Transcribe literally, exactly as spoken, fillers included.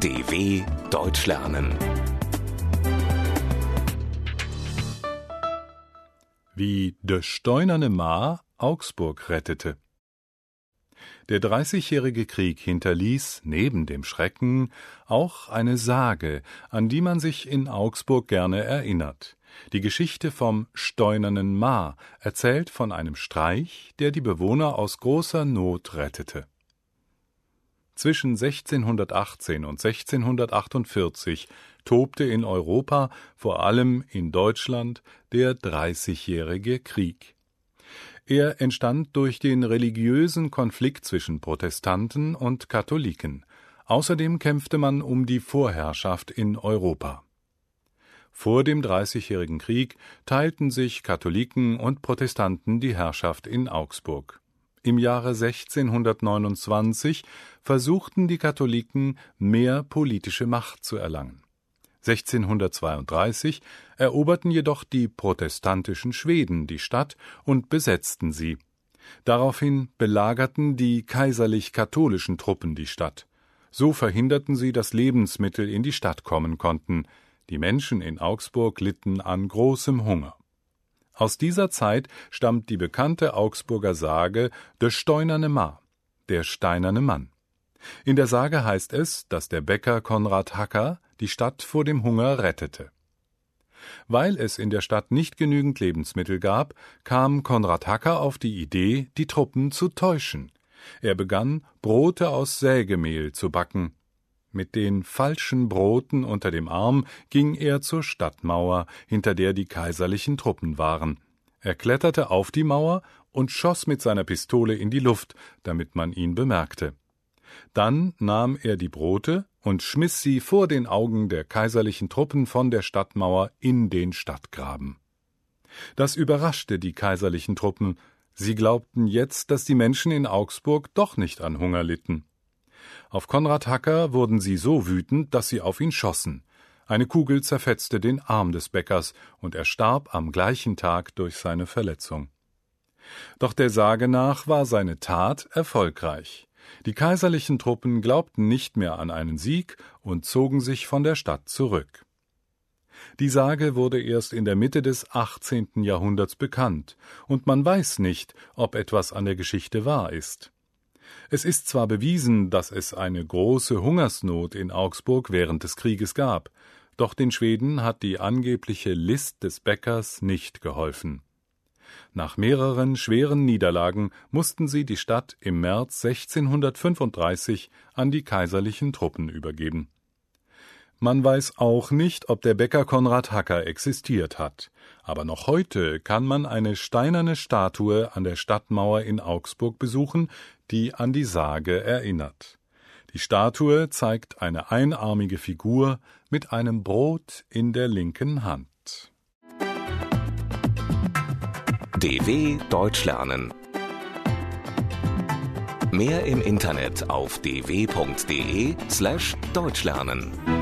D W Deutsch lernen. Wie de Steinerne Maar Augsburg rettete. Der Dreißigjährige Krieg hinterließ neben dem Schrecken auch eine Sage, an die man sich in Augsburg gerne erinnert. Die Geschichte vom Steinernen Maar, erzählt von einem Streich, der die Bewohner aus großer Not rettete. Zwischen sechzehnhundertachtzehn und sechzehnhundertachtundvierzig tobte in Europa, vor allem in Deutschland, der Dreißigjährige Krieg. Er entstand durch den religiösen Konflikt zwischen Protestanten und Katholiken. Außerdem kämpfte man um die Vorherrschaft in Europa. Vor dem Dreißigjährigen Krieg teilten sich Katholiken und Protestanten die Herrschaft in Augsburg. Im Jahre sechzehnhundertneunundzwanzig versuchten die Katholiken, mehr politische Macht zu erlangen. sechzehnhundertzweiunddreißig eroberten jedoch die protestantischen Schweden die Stadt und besetzten sie. Daraufhin belagerten die kaiserlich-katholischen Truppen die Stadt. So verhinderten sie, dass Lebensmittel in die Stadt kommen konnten. Die Menschen in Augsburg litten an großem Hunger. Aus dieser Zeit stammt die bekannte Augsburger Sage de Steinerne Maar, der steinerne Mann. In der Sage heißt es, dass der Bäcker Konrad Hacker die Stadt vor dem Hunger rettete. Weil es in der Stadt nicht genügend Lebensmittel gab, kam Konrad Hacker auf die Idee, die Truppen zu täuschen. Er begann, Brote aus Sägemehl zu backen. Mit den falschen Broten unter dem Arm ging er zur Stadtmauer, hinter der die kaiserlichen Truppen waren. Er kletterte auf die Mauer und schoss mit seiner Pistole in die Luft, damit man ihn bemerkte. Dann nahm er die Brote und schmiss sie vor den Augen der kaiserlichen Truppen von der Stadtmauer in den Stadtgraben. Das überraschte die kaiserlichen Truppen. Sie glaubten jetzt, dass die Menschen in Augsburg doch nicht an Hunger litten. Auf Konrad Hacker wurden sie so wütend, dass sie auf ihn schossen. Eine Kugel zerfetzte den Arm des Bäckers, und er starb am gleichen Tag durch seine Verletzung. Doch der Sage nach war seine Tat erfolgreich. Die kaiserlichen Truppen glaubten nicht mehr an einen Sieg und zogen sich von der Stadt zurück. Die Sage wurde erst in der Mitte des achtzehnten Jahrhunderts bekannt, und man weiß nicht, ob etwas an der Geschichte wahr ist. Es ist zwar bewiesen, dass es eine große Hungersnot in Augsburg während des Krieges gab, doch den Schweden hat die angebliche List des Bäckers nicht geholfen. Nach mehreren schweren Niederlagen mussten sie die Stadt im März sechzehnhundertfünfunddreißig an die kaiserlichen Truppen übergeben. Man weiß auch nicht, ob der Bäcker Konrad Hacker existiert hat, aber noch heute kann man eine steinerne Statue an der Stadtmauer in Augsburg besuchen, die an die Sage erinnert. Die Statue zeigt eine einarmige Figur mit einem Brot in der linken Hand. D W Deutsch lernen. Mehr im Internet auf d w punkt d e slash deutsch lernen.